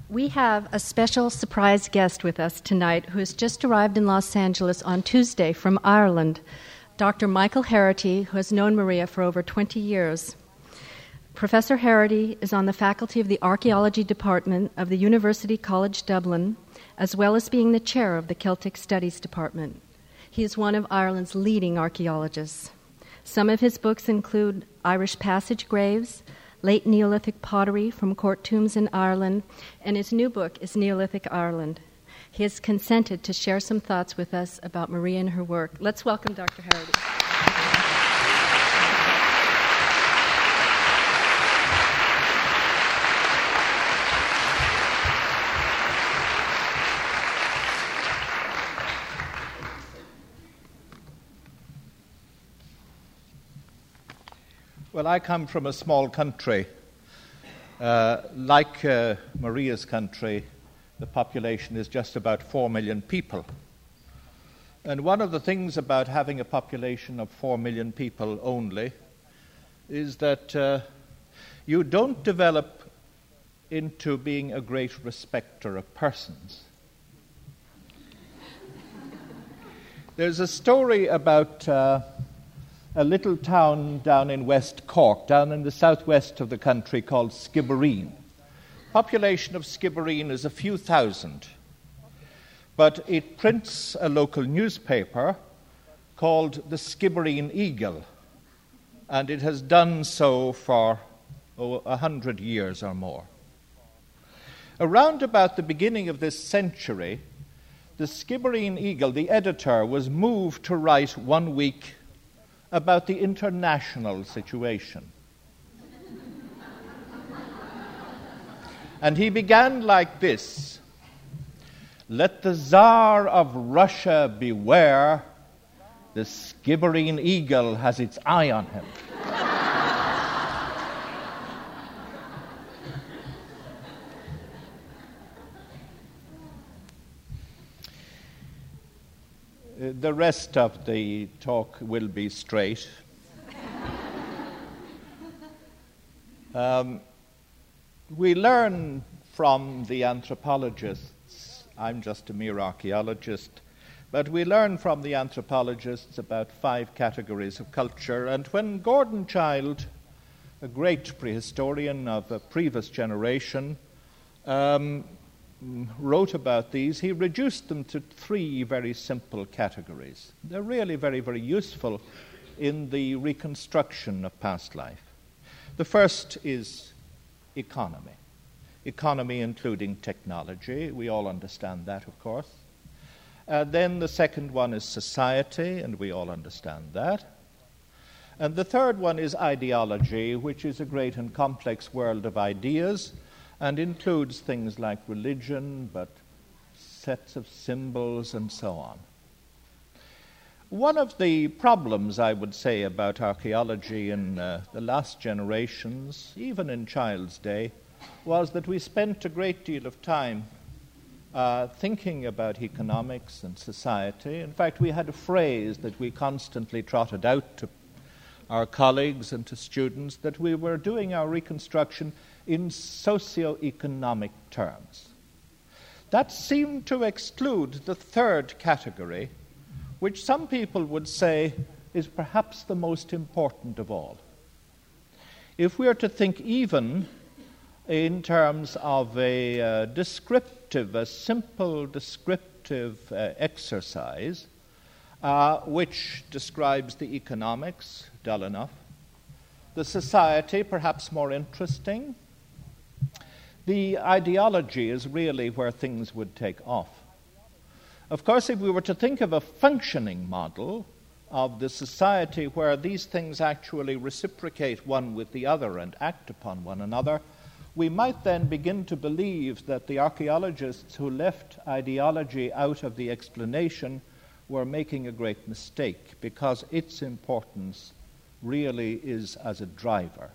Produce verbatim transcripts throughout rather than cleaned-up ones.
We have a special surprise guest with us tonight who has just arrived in Los Angeles on Tuesday from Ireland, Doctor Michael Harity, who has known Maria for over twenty years. Professor Harity is on the faculty of the Archaeology Department of the University College Dublin, as well as being the chair of the Celtic Studies Department. He is one of Ireland's leading archaeologists. Some of his books include Irish Passage Graves, Late Neolithic Pottery from Court Tombs in Ireland, and his new book is Neolithic Ireland. He has consented to share some thoughts with us about Maria and her work. Let's welcome Doctor Harity. Well, I come from a small country. Uh, like uh, Maria's country, the population is just about four million people. And one of the things about having a population of four million people only is that uh, you don't develop into being a great respecter of persons. There's a story about Uh, a little town down in West Cork, down in the southwest of the country, called Skibbereen. Population of Skibbereen is a few thousand, but it prints a local newspaper called the Skibbereen Eagle, and it has done so for oh, a hundred years or more. Around about the beginning of this century, the Skibbereen Eagle, the editor, was moved to write one week about the international situation. And he began like this: "Let the Tsar of Russia beware, the Skibbereen Eagle has its eye on him." The rest of the talk will be straight. um, we learn from the anthropologists, I'm just a mere archaeologist, but we learn from the anthropologists about five categories of culture. And when Gordon Childe, a great prehistorian of a previous generation, um, wrote about these, he reduced them to three very simple categories. They're really very, very useful in the reconstruction of past life. The first is economy. Economy including technology. We all understand that, of course. Uh, then the second one is society, and we all understand that. And the third one is ideology, which is a great and complex world of ideas, and includes things like religion, but sets of symbols and so on. One of the problems, I would say, about archaeology in uh, the last generations, even in Childe's day, was that we spent a great deal of time uh, thinking about economics and society. In fact, we had a phrase that we constantly trotted out to our colleagues and to students, that we were doing our reconstruction in socio-economic terms. That seemed to exclude the third category, which some people would say is perhaps the most important of all. If we are to think even in terms of a uh, descriptive, a simple descriptive uh, exercise, uh, which describes the economics, dull enough, the society, perhaps more interesting, the ideology is really where things would take off. Of course, if we were to think of a functioning model of the society where these things actually reciprocate one with the other and act upon one another, we might then begin to believe that the archaeologists who left ideology out of the explanation were making a great mistake, because its importance really is as a driver.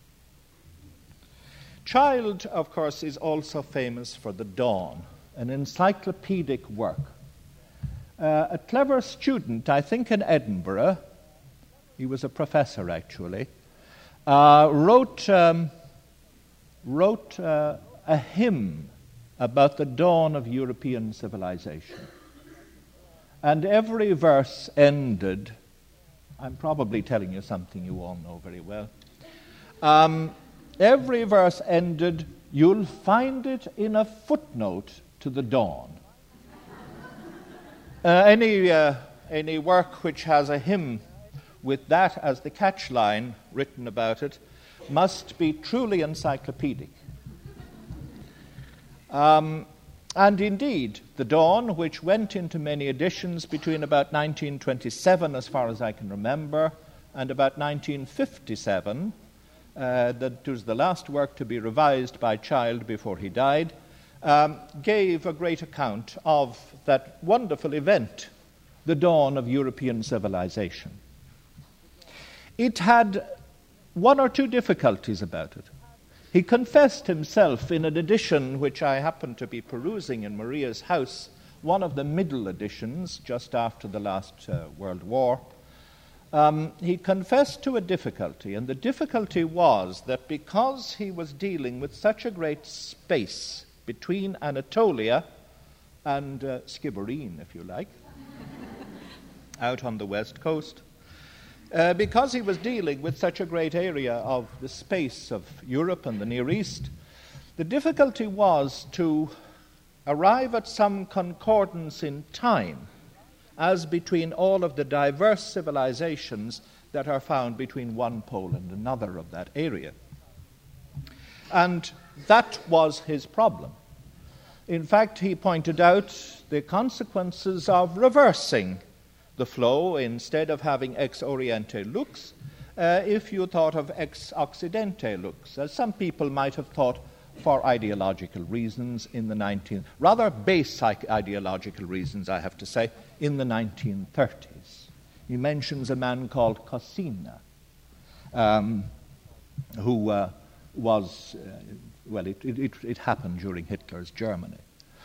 Childe, of course, is also famous for The Dawn, an encyclopedic work. Uh, a clever student, I think in Edinburgh, he was a professor actually, uh, wrote, um, wrote uh, a hymn about the dawn of European civilization. And every verse ended, I'm probably telling you something you all know very well. Um, every verse ended, you'll find it in a footnote to the dawn. Uh, any, uh, any work which has a hymn with that as the catchline written about it must be truly encyclopedic. Um, and indeed, the dawn, which went into many editions between about nineteen twenty-seven, as far as I can remember, and about nineteen fifty-seven, uh, that was the last work to be revised by Child before he died, um, gave a great account of that wonderful event, the dawn of European civilization. It had one or two difficulties about it. He confessed himself in an edition which I happened to be perusing in Maria's house, one of the middle editions, just after the last uh, World War. Um, he confessed to a difficulty, and the difficulty was that because he was dealing with such a great space between Anatolia and uh, Skibbereen, if you like, out on the west coast, Uh, because he was dealing with such a great area of the space of Europe and the Near East, the difficulty was to arrive at some concordance in time as between all of the diverse civilizations that are found between one pole and another of that area. And that was his problem. In fact, he pointed out the consequences of reversing the flow, instead of having ex oriente lux, uh, if you thought of ex occidente lux, as some people might have thought for ideological reasons in the nineteenth, rather base ideological reasons, I have to say, in the nineteen thirties. He mentions a man called Cosina, um, who uh, was, uh, well, it, it, it happened during Hitler's Germany.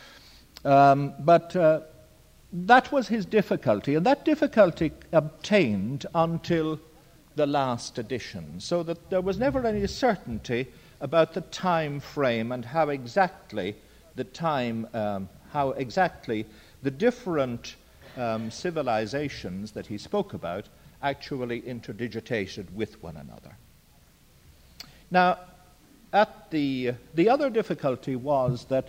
Um, but uh, That was his difficulty, and that difficulty obtained until the last edition, so that there was never any certainty about the time frame and how exactly the time, um, how exactly the different um, civilizations that he spoke about actually interdigitated with one another. Now, at the the other difficulty was that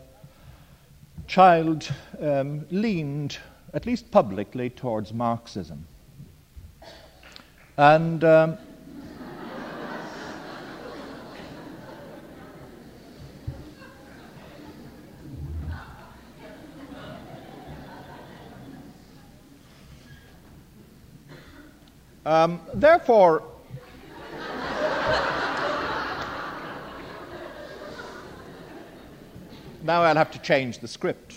Child um, leaned, at least publicly, towards Marxism. And um, um, therefore, now I'll have to change the script.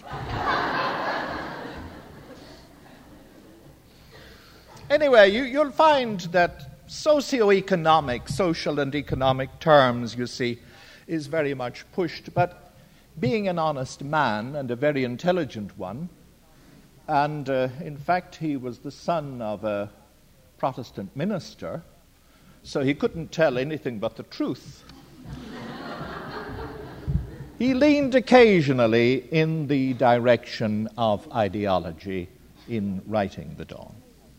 Anyway, you, you'll find that socioeconomic, social and economic terms, you see, is very much pushed. But being an honest man and a very intelligent one, and uh, in fact he was the son of a Protestant minister, so he couldn't tell anything but the truth. He leaned occasionally in the direction of ideology in writing The Dawn.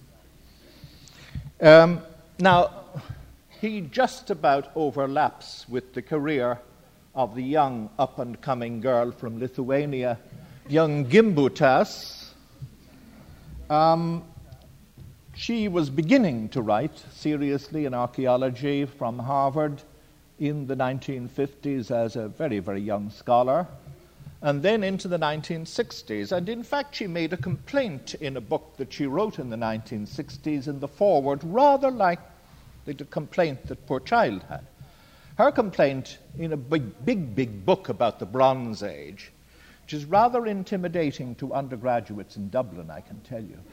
Um, now, he just about overlaps with the career of the young up-and-coming girl from Lithuania, young Gimbutas. Um, she was beginning to write seriously in archaeology from Harvard in the nineteen fifties as a very, very young scholar, and then into the nineteen sixties. And in fact, she made a complaint in a book that she wrote in the nineteen sixties in the foreword, rather like the complaint that poor Child had. Her complaint in a big, big, big book about the Bronze Age, which is rather intimidating to undergraduates in Dublin, I can tell you.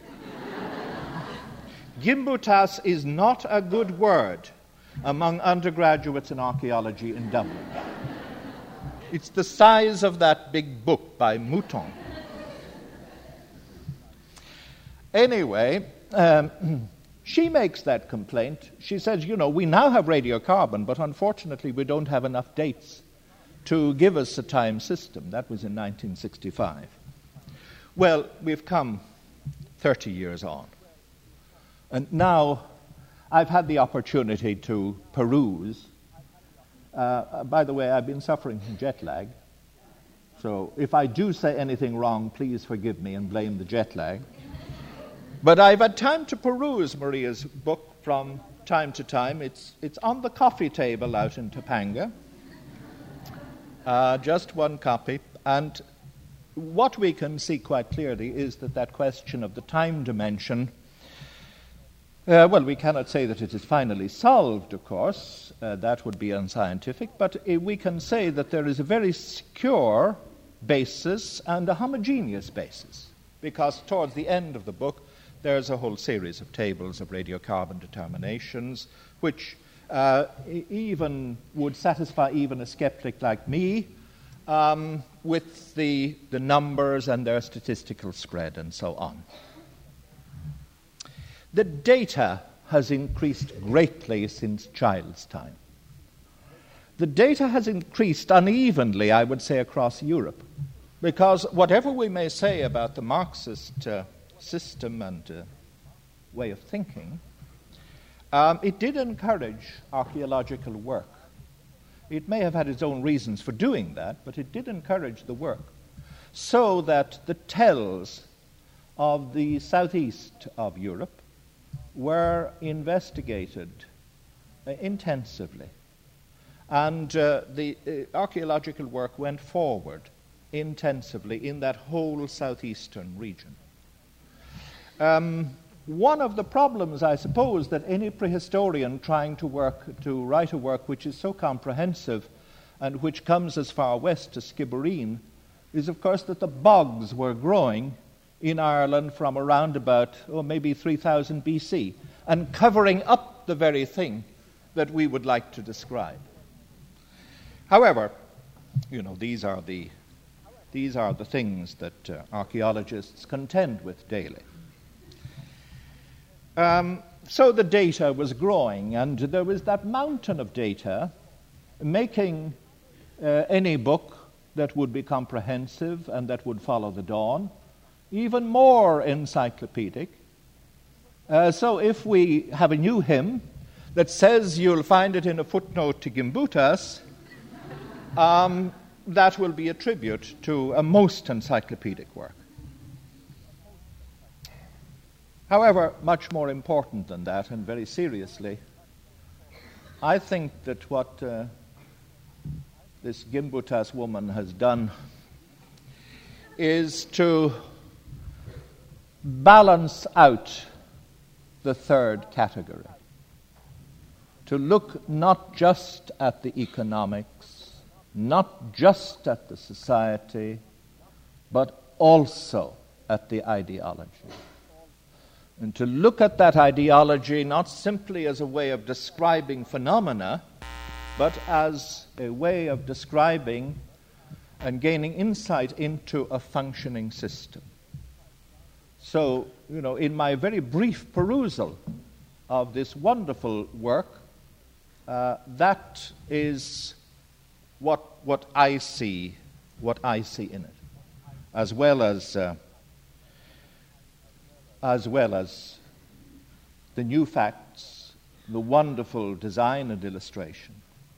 Gimbutas is not a good word among undergraduates in archaeology in Dublin. It's the size of that big book by Mouton. Anyway, um, she makes that complaint. She says, you know, we now have radiocarbon, but unfortunately we don't have enough dates to give us a time system. That was in nineteen sixty-five. Well, we've come thirty years on. And now I've had the opportunity to peruse. Uh, by the way, I've been suffering from jet lag. So if I do say anything wrong, please forgive me and blame the jet lag. But I've had time to peruse Maria's book from time to time. It's, it's on the coffee table out in Topanga. Uh, just one copy. And what we can see quite clearly is that that question of the time dimension, uh, well, we cannot say that it is finally solved, of course. Uh, that would be unscientific. But uh, we can say that there is a very secure basis and a homogeneous basis, because towards the end of the book, there's a whole series of tables of radiocarbon determinations, which uh, even would satisfy even a skeptic like me, um, with the, the numbers and their statistical spread and so on. The data has increased greatly since Child's time. The data has increased unevenly, I would say, across Europe, because whatever we may say about the Marxist uh, system and uh, way of thinking, um, it did encourage archaeological work. It may have had its own reasons for doing that, but it did encourage the work, so that the tells of the southeast of Europe were investigated uh, intensively. And uh, the uh, archaeological work went forward intensively in that whole southeastern region. Um, one of the problems, I suppose, that any prehistorian trying to work to write a work which is so comprehensive and which comes as far west as Skibbereen is, of course, that the bogs were growing in Ireland from around about, oh, maybe three thousand B C, and covering up the very thing that we would like to describe. However, you know, these are the these are the things that uh, archaeologists contend with daily. Um, so the data was growing, and there was that mountain of data making uh, any book that would be comprehensive and that would follow the dawn even more encyclopedic. Uh, so if we have a new hymn that says you'll find it in a footnote to Gimbutas, um, that will be a tribute to a most encyclopedic work. However, much more important than that, and very seriously, I think that what uh, this Gimbutas woman has done is to balance out the third category, to look not just at the economics, not just at the society, but also at the ideology. And to look at that ideology not simply as a way of describing phenomena, but as a way of describing and gaining insight into a functioning system. So, you know, in my very brief perusal of this wonderful work, uh, that is what what I see, what I see in it, as well as uh, as well as the new facts, the wonderful design and illustration.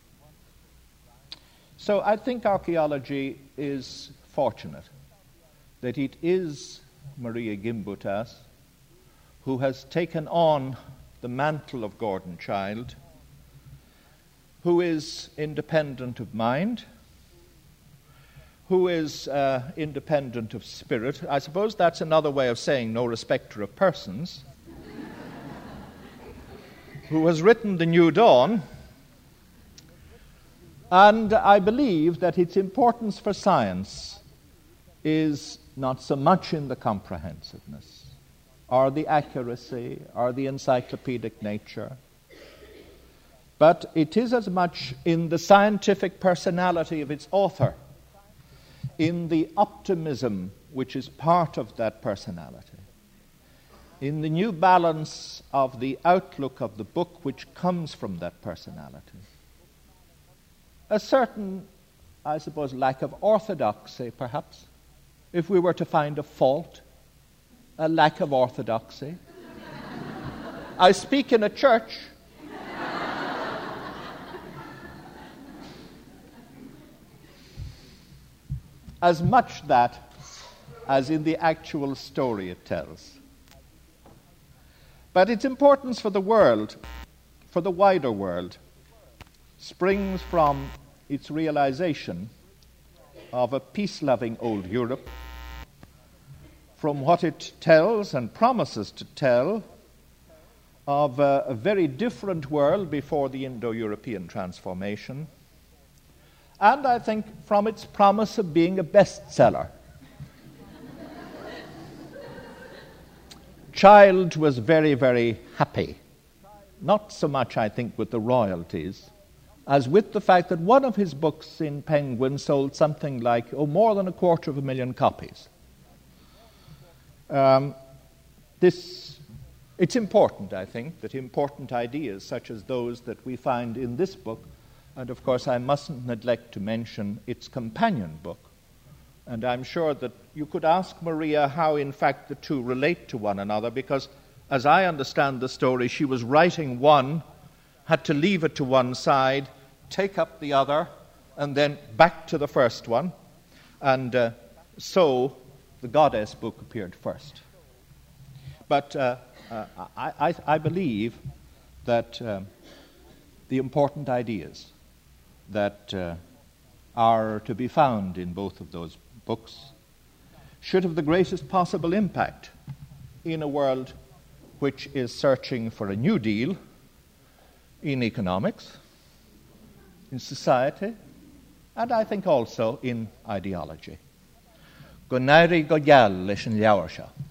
So I think archaeology is fortunate that it is Maria Gimbutas who has taken on the mantle of Gordon Childe, who is independent of mind, who is uh, independent of spirit. I suppose that's another way of saying no respecter of persons, who has written The New Dawn. And I believe that its importance for science is not so much in the comprehensiveness, or the accuracy, or the encyclopedic nature, but it is as much in the scientific personality of its author, in the optimism which is part of that personality, in the new balance of the outlook of the book which comes from that personality. A certain I suppose, lack of orthodoxy, perhaps. If we were to find a fault, a lack of orthodoxy. I speak in a church. As much that as in the actual story it tells. But its importance for the world, for the wider world, springs from its realization of a peace-loving old Europe, from what it tells and promises to tell of a, a very different world before the Indo-European transformation, and I think from its promise of being a bestseller. Child was very, very happy, not so much, I think, with the royalties, as with the fact that one of his books in Penguin sold something like, oh, more than a quarter of a million copies. Um, this, it's important, I think, that important ideas such as those that we find in this book, and of course I mustn't neglect to mention its companion book. And I'm sure that you could ask Maria how, in fact, the two relate to one another, because, as I understand the story, she was writing one, had to leave it to one side, take up the other, and then back to the first one. And uh, so the Goddess book appeared first. But uh, uh, I, I, I believe that um, the important ideas that uh, are to be found in both of those books should have the greatest possible impact in a world which is searching for a new deal in economics, in society, and I think also in ideology. Go nairi go geall leis an leabhar seo.